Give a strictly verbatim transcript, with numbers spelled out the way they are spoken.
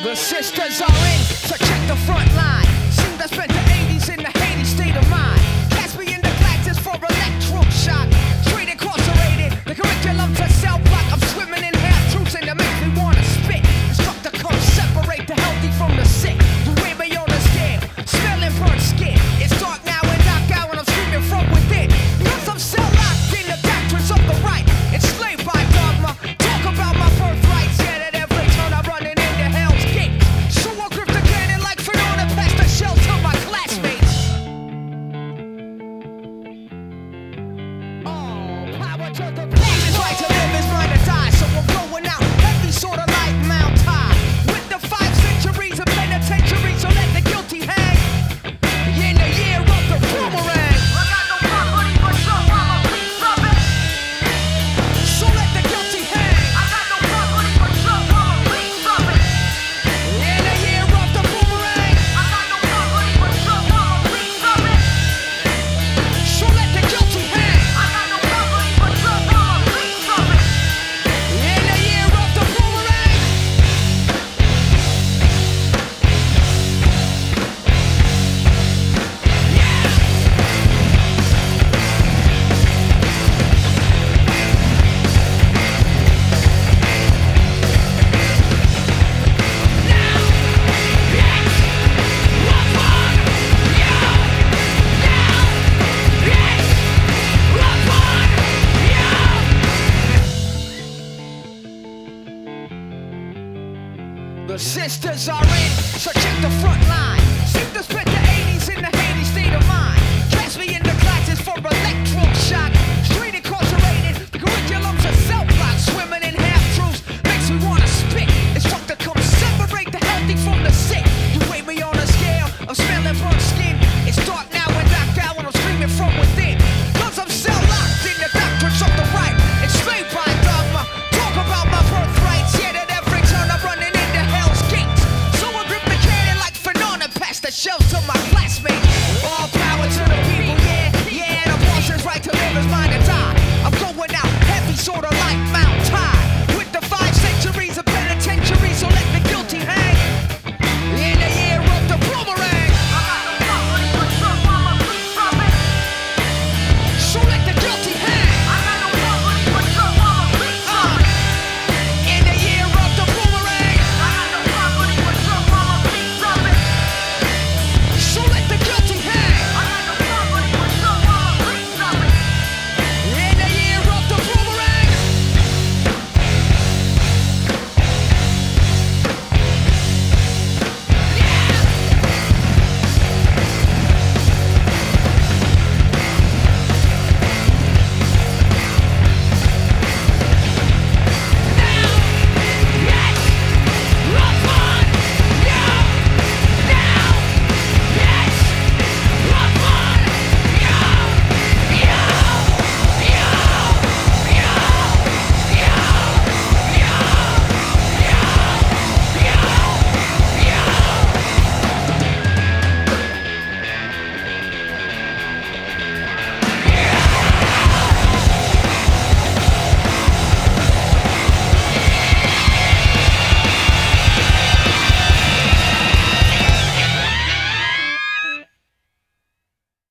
The sisters are in, so check the front line. Seem to spend the eighties in the Hades state of mind. Cast me in the Galactus for electroshock. Straight incarcerated, the curriculum to cell block. I'm swimming in half truths and it makes me wanna spit. Instructor come separate the healthy from the sick. You weigh me on the scale, smelling burnt skin. It's dark now and knockout and I'm screaming from within. Cause I'm cell locked in the doctrines of the right. Enslaved by dogma, talk about my birthright. Said at every turn I'm running into hell's gate. So I grip the cannon like Fiona, pass the shell to my classmates. Oh, power to the people. His right to live is mine to die. So I'm going out heavy, sorta like Mount High. With the five centuries of penitentiary, so let the guilty hang. In the year of the boomerang. I got no property, but so I'm a piece of it. So let the guilty hang. I got no property, but so I'm a piece of it. In the year of the boomerang. I got no property, but so I'm a piece of it. So let the guilty hang. I got no property, but so I'm a piece of it. In the year of the boomerang. The sisters are in, so check the front line.